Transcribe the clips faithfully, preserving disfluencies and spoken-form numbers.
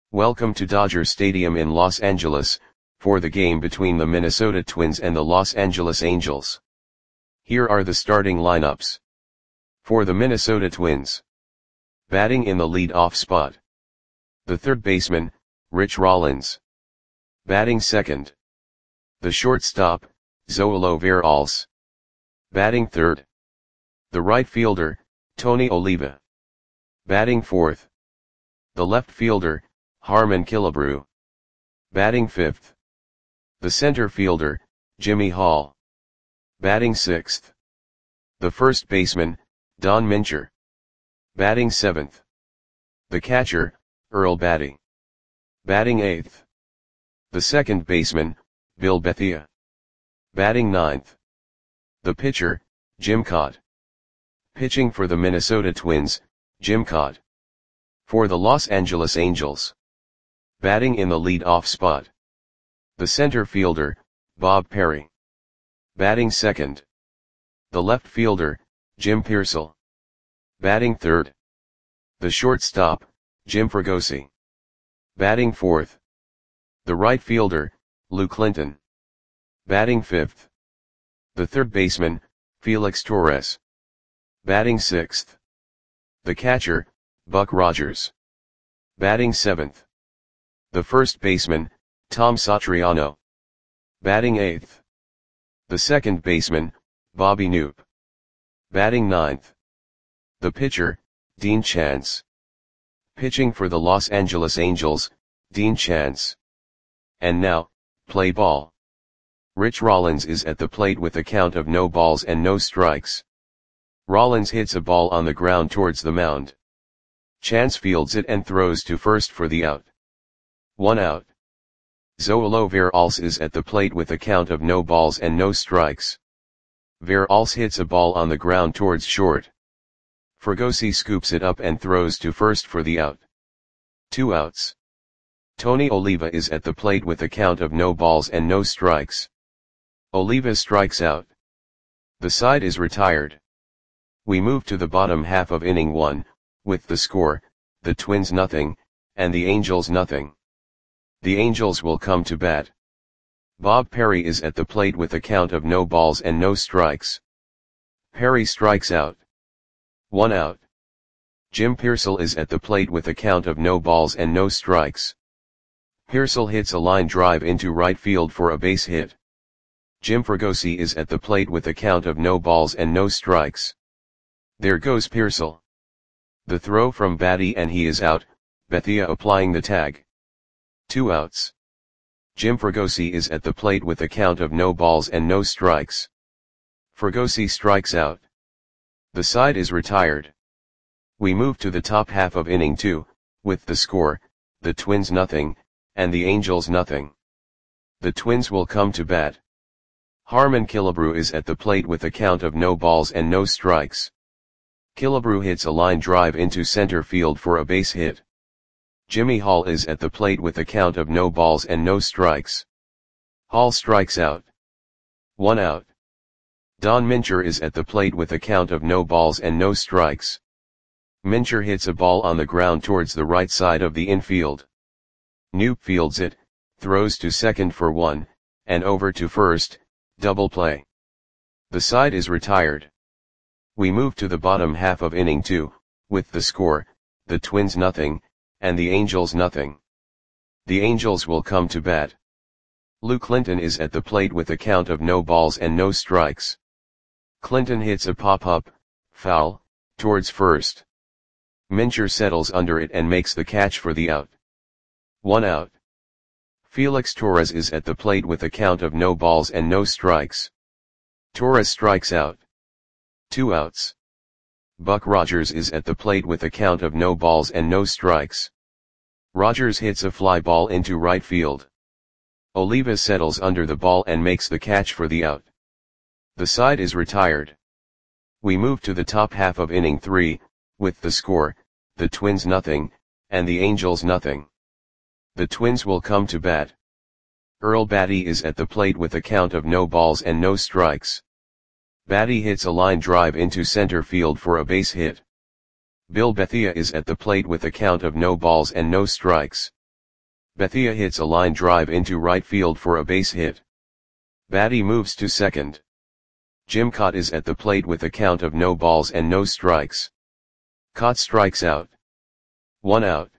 Welcome to Dodger Stadium in Los Angeles, for the game between the Minnesota Twins and the Los Angeles Angels. Here are the starting lineups. For the Minnesota Twins. Batting in the lead-off spot. The third baseman, Rich Rollins. Batting second. The shortstop, Zoilo Veralce. Batting third. The right fielder, Tony Oliva. Batting fourth. The left fielder, Harmon Killebrew. Batting fifth. The center fielder, Jimmy Hall. Batting sixth. The first baseman, Don Mincher. Batting seventh. The catcher, Earl Battey. Batting eighth. The second baseman, Bill Bethia. Batting ninth. The pitcher, Jim Kaat. Pitching for the Minnesota Twins, Jim Kaat. For the Los Angeles Angels. Batting in the lead-off spot. The center fielder, Bob Perry. Batting second. The left fielder, Jim Piersall. Batting third. The shortstop, Jim Fregosi. Batting fourth. The right fielder, Lou Clinton. Batting fifth. The third baseman, Felix Torres. Batting sixth. The catcher, Buck Rogers. Batting seventh. The first baseman, Tom Satriano. Batting eighth. The second baseman, Bobby Knoop. Batting ninth. The pitcher, Dean Chance. Pitching for the Los Angeles Angels, Dean Chance. And now, play ball. Rich Rollins is at the plate with a count of no balls and no strikes. Rollins hits a ball on the ground towards the mound. Chance fields it and throws to first for the out. One out. Zoilo Veralce is at the plate with a count of no balls and no strikes. Veralce hits a ball on the ground towards short. Fregosi scoops it up and throws to first for the out. Two outs. Tony Oliva is at the plate with a count of no balls and no strikes. Oliva strikes out. The side is retired. We move to the bottom half of inning one, with the score, the Twins nothing, and the Angels nothing. The Angels will come to bat. Bob Perry is at the plate with a count of no balls and no strikes. Perry strikes out. One out. Jim Piersall is at the plate with a count of no balls and no strikes. Piersall hits a line drive into right field for a base hit. Jim Fregosi is at the plate with a count of no balls and no strikes. There goes Piersall. The throw from Battey and he is out, Bethia applying the tag. Two outs. Jim Fregosi is at the plate with a count of no balls and no strikes. Fregosi strikes out. The side is retired. We move to the top half of inning two, with the score, the Twins nothing, and the Angels nothing. The Twins will come to bat. Harmon Killebrew is at the plate with a count of no balls and no strikes. Killebrew hits a line drive into center field for a base hit. Jimmy Hall is at the plate with a count of no balls and no strikes. Hall strikes out. One out. Don Mincher is at the plate with a count of no balls and no strikes. Mincher hits a ball on the ground towards the right side of the infield. Knoop fields it, throws to second for one, and over to first, double play. The side is retired. We move to the bottom half of inning two, with the score, the Twins nothing, and the Angels nothing. The Angels will come to bat. Lou Clinton is at the plate with a count of no balls and no strikes. Clinton hits a pop-up, foul, towards first. Mincher settles under it and makes the catch for the out. One out. Felix Torres is at the plate with a count of no balls and no strikes. Torres strikes out. Two outs. Buck Rogers is at the plate with a count of no balls and no strikes. Rogers hits a fly ball into right field. Oliva settles under the ball and makes the catch for the out. The side is retired. We move to the top half of inning three, with the score, the Twins nothing, and the Angels nothing. The Twins will come to bat. Earl Battey is at the plate with a count of no balls and no strikes. Battey hits a line drive into center field for a base hit. Bill Bethia is at the plate with a count of no balls and no strikes. Bethia hits a line drive into right field for a base hit. Batty moves to second. Jim Kaat is at the plate with a count of no balls and no strikes. Kaat strikes out. One out.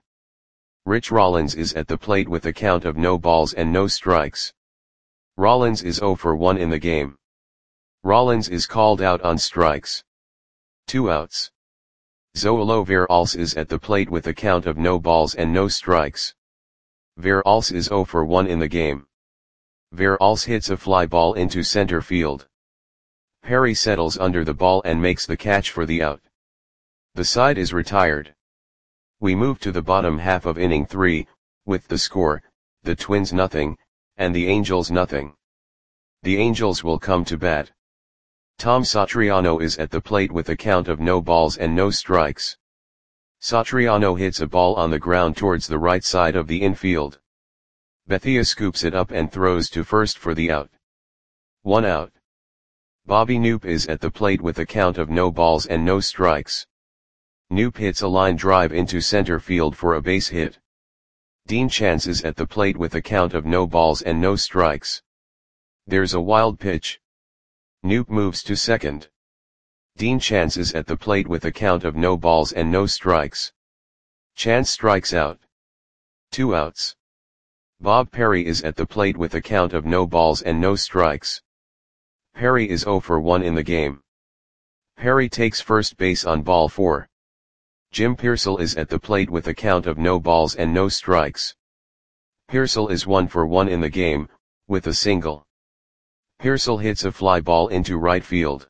Rich Rollins is at the plate with a count of no balls and no strikes. Rollins is zero for one in the game. Rollins is called out on strikes. Two outs. Zoilo Veralce is at the plate with a count of no balls and no strikes. Veralce is zero for one in the game. Veralce hits a fly ball into center field. Perry settles under the ball and makes the catch for the out. The side is retired. We move to the bottom half of inning three, with the score, the Twins nothing, and the Angels nothing. The Angels will come to bat. Tom Satriano is at the plate with a count of no balls and no strikes. Satriano hits a ball on the ground towards the right side of the infield. Bethia scoops it up and throws to first for the out. One out. Bobby Knoop is at the plate with a count of no balls and no strikes. Knoop hits a line drive into center field for a base hit. Dean Chance is at the plate with a count of no balls and no strikes. There's a wild pitch. Knoop moves to second. Dean Chance is at the plate with a count of no balls and no strikes. Chance strikes out. Two outs. Bob Perry is at the plate with a count of no balls and no strikes. Perry is zero for one in the game. Perry takes first base on ball four. Jim Piersall is at the plate with a count of no balls and no strikes. Piersall is one for one in the game, with a single. Piersall hits a fly ball into right field.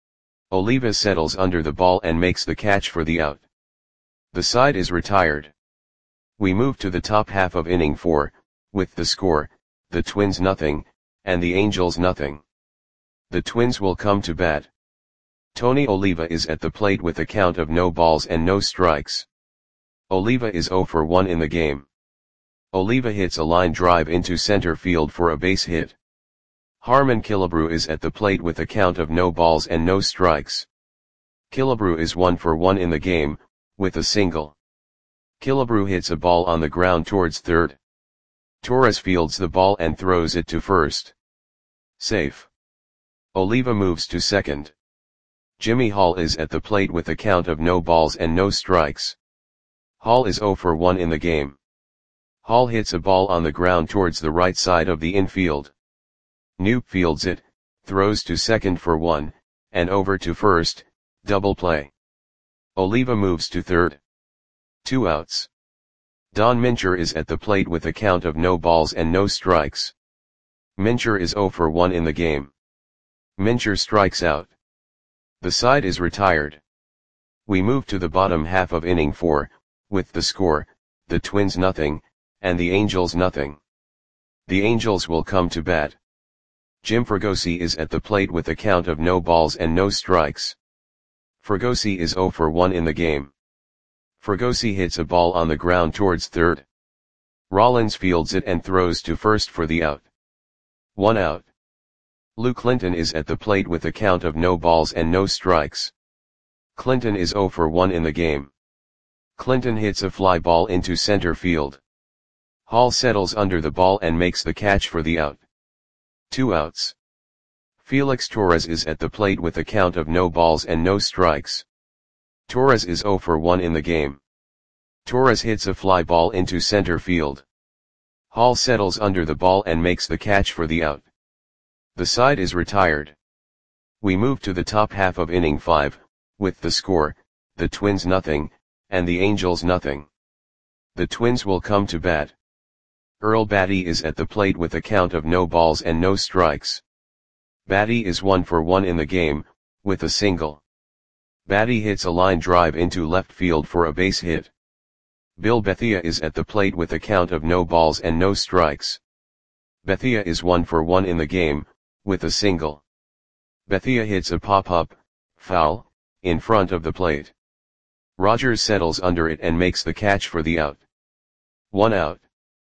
Oliva settles under the ball and makes the catch for the out. The side is retired. We move to the top half of inning four, with the score, the Twins nothing, and the Angels nothing. The Twins will come to bat. Tony Oliva is at the plate with a count of no balls and no strikes. Oliva is zero for one in the game. Oliva hits a line drive into center field for a base hit. Harmon Killebrew is at the plate with a count of no balls and no strikes. Killebrew is one for one in the game, with a single. Killebrew hits a ball on the ground towards third. Torres fields the ball and throws it to first. Safe. Oliva moves to second. Jimmy Hall is at the plate with a count of no balls and no strikes. Hall is zero for one in the game. Hall hits a ball on the ground towards the right side of the infield. Knoop fields it, throws to second for one, and over to first, double play. Oliva moves to third. Two outs. Don Mincher is at the plate with a count of no balls and no strikes. Mincher is zero for one in the game. Mincher strikes out. The side is retired. We move to the bottom half of inning four, with the score, the Twins nothing, and the Angels nothing. The Angels will come to bat. Jim Fregosi is at the plate with a count of no balls and no strikes. Fregosi is zero for one in the game. Fregosi hits a ball on the ground towards third. Rollins fields it and throws to first for the out. One out. Lou Clinton is at the plate with a count of no balls and no strikes. Clinton is zero for one in the game. Clinton hits a fly ball into center field. Hall settles under the ball and makes the catch for the out. Two outs. Felix Torres is at the plate with a count of no balls and no strikes. Torres is zero for one in the game. Torres hits a fly ball into center field. Hall settles under the ball and makes the catch for the out. The side is retired. We move to the top half of inning five, with the score, the Twins nothing, and the Angels nothing. The Twins will come to bat. Earl Batty is at the plate with a count of no balls and no strikes. Batty is one for one in the game, with a single. Batty hits a line drive into left field for a base hit. Bill Bethia is at the plate with a count of no balls and no strikes. Bethia is one for one in the game, with a single. Bethia hits a pop-up, foul, in front of the plate. Rogers settles under it and makes the catch for the out. One out.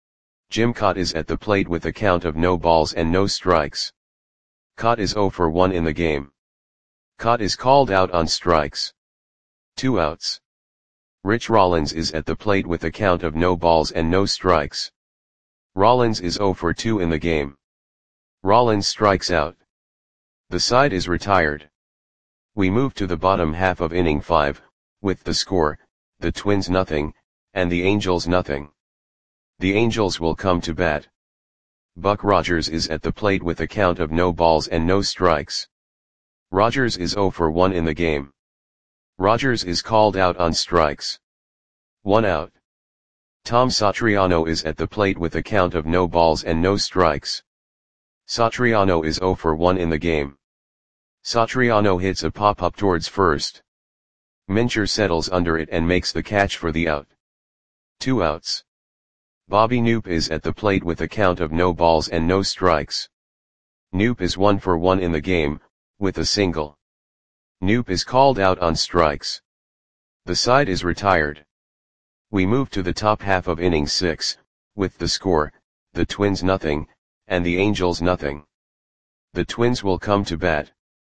Jim Kaat is at the plate with a count of no balls and no strikes. Kaat is zero for one in the game. Kaat is called out on strikes. Two outs. Rich Rollins is at the plate with a count of no balls and no strikes. Rollins is zero for two in the game. Rollins strikes out. The side is retired. We move to the bottom half of inning five, with the score, the Twins nothing, and the Angels nothing. The Angels will come to bat. Buck Rogers is at the plate with a count of no balls and no strikes. Rogers is zero for one in the game. Rogers is called out on strikes. One out. Tom Satriano is at the plate with a count of no balls and no strikes. Satriano is zero for one in the game. Satriano hits a pop-up towards first. Mincher settles under it and makes the catch for the out. Two outs. Bobby Knoop is at the plate with a count of no balls and no strikes. Knoop is one for one in the game, with a single. Knoop is called out on strikes. The side is retired. We move to the top half of inning six, with the score, the Twins nothing, and the Angels nothing. The Twins will come to bat.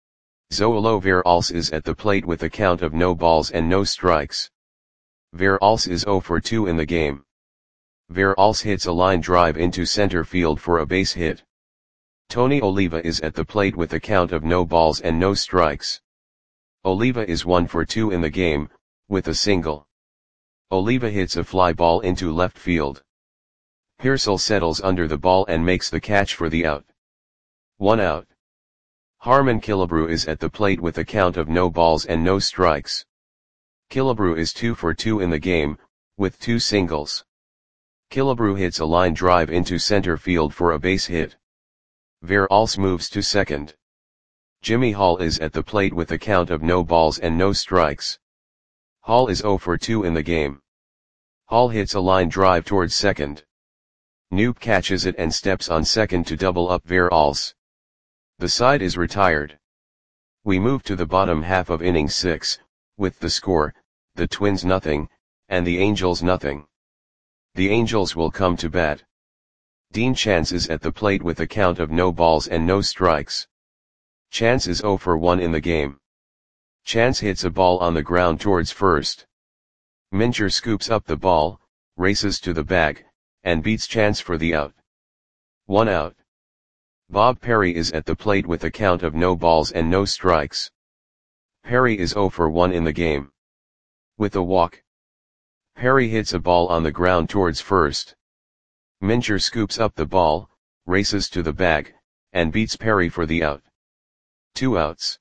Zoilo Veralce is at the plate with a count of no balls and no strikes. Veralce is zero for two in the game. Veralce hits a line drive into center field for a base hit. Tony Oliva is at the plate with a count of no balls and no strikes. Oliva is one for two in the game, with a single. Oliva hits a fly ball into left field. Pearsall settles under the ball and makes the catch for the out. One out. Harmon Killebrew is at the plate with a count of no balls and no strikes. Killebrew is two for two in the game, with two singles. Killebrew hits a line drive into center field for a base hit. Veralce moves to second. Jimmy Hall is at the plate with a count of no balls and no strikes. Hall is zero for two in the game. Hall hits a line drive towards second. Knoop catches it and steps on second to double up Veralce. The side is retired. We move to the bottom half of inning six, with the score, the Twins nothing, and the Angels nothing. The Angels will come to bat. Dean Chance is at the plate with a count of no balls and no strikes. Chance is zero for one in the game. Chance hits a ball on the ground towards first. Mincher scoops up the ball, races to the bag, and beats Chance for the out. One out. Bob Perry is at the plate with a count of no balls and no strikes. Perry is zero for one in the game. With a walk. Perry hits a ball on the ground towards first. Mincher scoops up the ball, races to the bag, and beats Perry for the out. Two outs.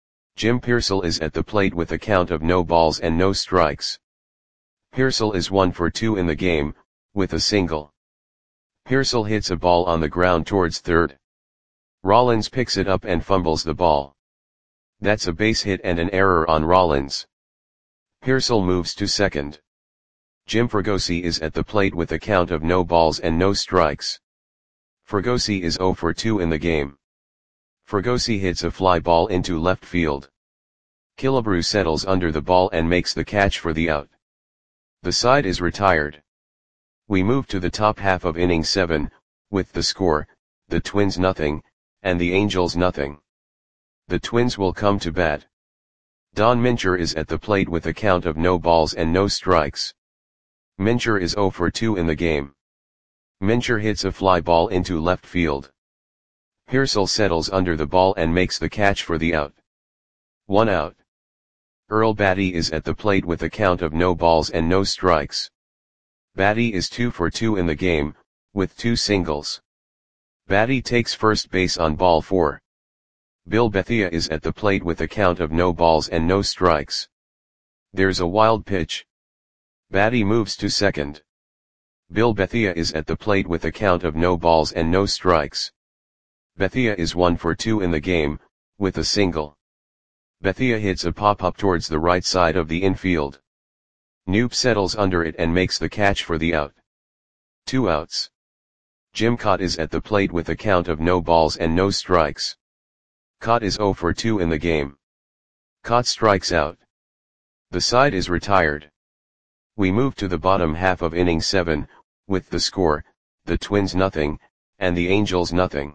Jim Pearsall is at the plate with a count of no balls and no strikes. Pearsall is one for two in the game, with a single. Pearsall hits a ball on the ground towards third. Rollins picks it up and fumbles the ball. That's a base hit and an error on Rollins. Pearsall moves to second. Jim Fregosi is at the plate with a count of no balls and no strikes. Fregosi is zero for two in the game. Fregosi hits a fly ball into left field. Killebrew settles under the ball and makes the catch for the out. The side is retired. We move to the top half of inning seven, with the score, the Twins nothing, and the Angels nothing. The Twins will come to bat. Don Mincher is at the plate with a count of no balls and no strikes. Mincher is zero for two in the game. Mincher hits a fly ball into left field. Pearsall settles under the ball and makes the catch for the out. One out. Earl Batty is at the plate with a count of no balls and no strikes. Batty is two for two in the game, with two singles. Batty takes first base on ball four. Bill Bethia is at the plate with a count of no balls and no strikes. There's a wild pitch. Batty moves to second. Bill Bethia is at the plate with a count of no balls and no strikes. Bethia is one for two in the game, with a single. Bethia hits a pop-up towards the right side of the infield. Knoop settles under it and makes the catch for the out. Two outs. Jim Cott is at the plate with a count of no balls and no strikes. Cott is zero for two in the game. Cott strikes out. The side is retired. We move to the bottom half of inning seven, with the score, the Twins nothing, and the Angels nothing.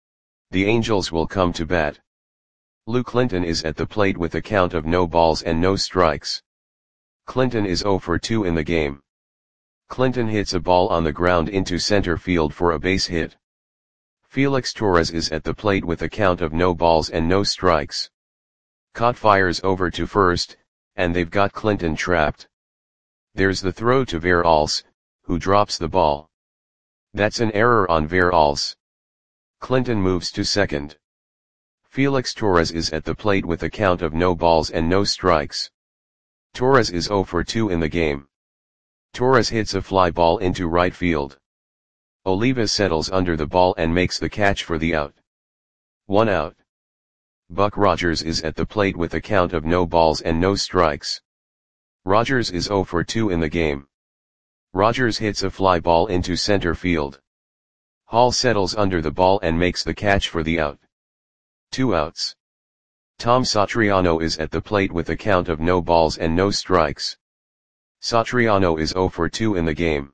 The Angels will come to bat. Lou Clinton is at the plate with a count of no balls and no strikes. Clinton is zero for two in the game. Clinton hits a ball on the ground into center field for a base hit. Felix Torres is at the plate with a count of no balls and no strikes. Cott fires over to first, and they've got Clinton trapped. There's the throw to Veralles, who drops the ball. That's an error on Veralles. Clinton moves to second. Felix Torres is at the plate with a count of no balls and no strikes. Torres is zero for two in the game. Torres hits a fly ball into right field. Oliva settles under the ball and makes the catch for the out. One out. Buck Rogers is at the plate with a count of no balls and no strikes. Rogers is zero for two in the game. Rogers hits a fly ball into center field. Hall settles under the ball and makes the catch for the out. Two outs. Tom Satriano is at the plate with a count of no balls and no strikes. Satriano is zero for two in the game.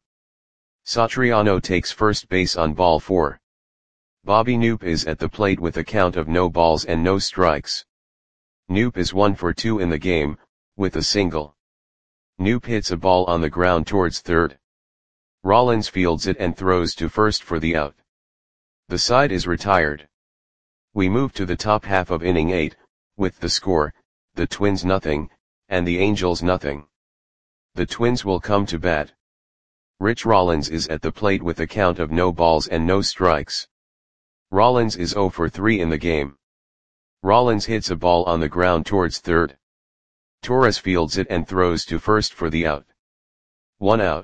Satriano takes first base on ball four. Bobby Knoop is at the plate with a count of no balls and no strikes. Knoop is one for two in the game, with a single. Knoop hits a ball on the ground towards third. Rollins fields it and throws to first for the out. The side is retired. We move to the top half of inning eight, with the score, the Twins nothing, and the Angels nothing. The Twins will come to bat. Rich Rollins is at the plate with a count of no balls and no strikes. Rollins is zero for three in the game. Rollins hits a ball on the ground towards third. Torres fields it and throws to first for the out. One out.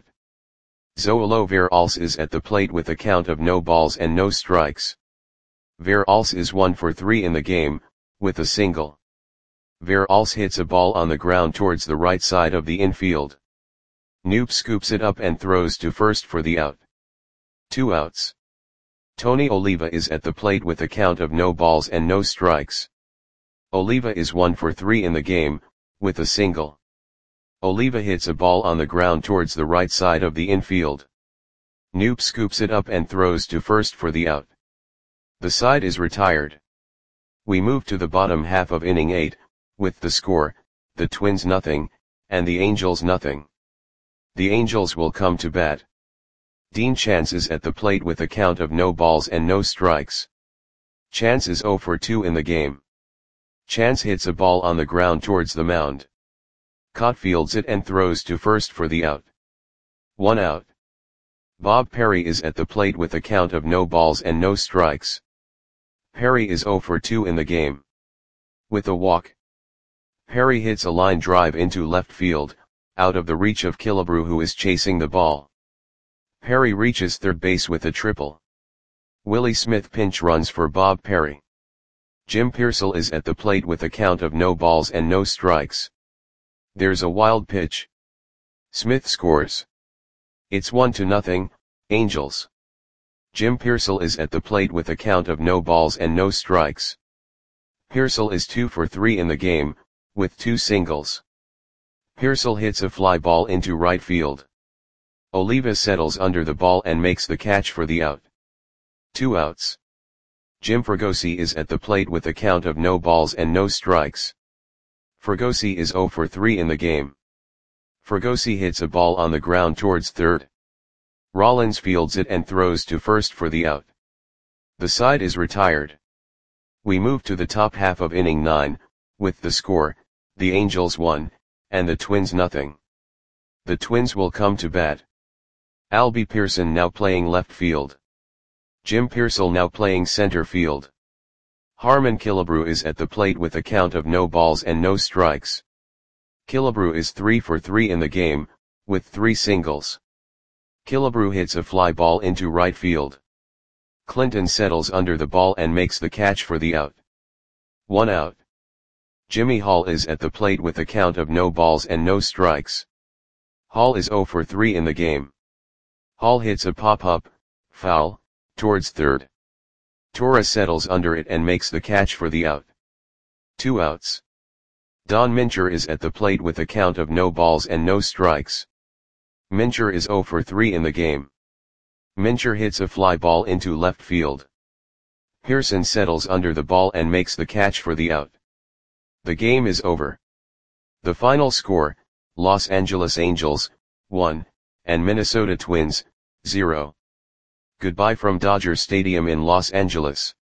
Zoilo Veralles is at the plate with a count of no balls and no strikes. Veralles is one for three in the game, with a single. Veralles hits a ball on the ground towards the right side of the infield. Knoop scoops it up and throws to first for the out. Two outs. Tony Oliva is at the plate with a count of no balls and no strikes. Oliva is one for three in the game, with a single. Oliva hits a ball on the ground towards the right side of the infield. Knoop scoops it up and throws to first for the out. The side is retired. We move to the bottom half of inning eight, with the score, the Twins nothing, and the Angels nothing. The Angels will come to bat. Dean Chance is at the plate with a count of no balls and no strikes. Chance is zero for two in the game. Chance hits a ball on the ground towards the mound. Cott fields it and throws to first for the out. One out. Bob Perry is at the plate with a count of no balls and no strikes. Perry is zero for two in the game. With a walk. Perry hits a line drive into left field, out of the reach of Killebrew, who is chasing the ball. Perry reaches third base with a triple. Willie Smith pinch runs for Bob Perry. Jim Piersall is at the plate with a count of no balls and no strikes. There's a wild pitch. Smith scores. It's one to nothing, Angels. Jim Piersall is at the plate with a count of no balls and no strikes. Piersall is two for three in the game, with two singles. Piersall hits a fly ball into right field. Oliva settles under the ball and makes the catch for the out. Two outs. Jim Fregosi is at the plate with a count of no balls and no strikes. Fregosi is zero for three in the game. Fregosi hits a ball on the ground towards third. Rollins fields it and throws to first for the out. The side is retired. We move to the top half of inning nine, with the score, the Angels one, and the Twins nothing. The Twins will come to bat. Albie Pearson now playing left field. Jim Piersall now playing center field. Harmon Killebrew is at the plate with a count of no balls and no strikes. Killebrew is three for three in the game, with three singles. Killebrew hits a fly ball into right field. Clinton settles under the ball and makes the catch for the out. One out. Jimmy Hall is at the plate with a count of no balls and no strikes. Hall is zero for three in the game. Hall hits a pop-up, foul, towards third. Torres settles under it and makes the catch for the out. Two outs. Don Mincher is at the plate with a count of no balls and no strikes. Mincher is zero for three in the game. Mincher hits a fly ball into left field. Pearson settles under the ball and makes the catch for the out. The game is over. The final score, Los Angeles Angels, one, and Minnesota Twins, zero. Goodbye from Dodger Stadium in Los Angeles.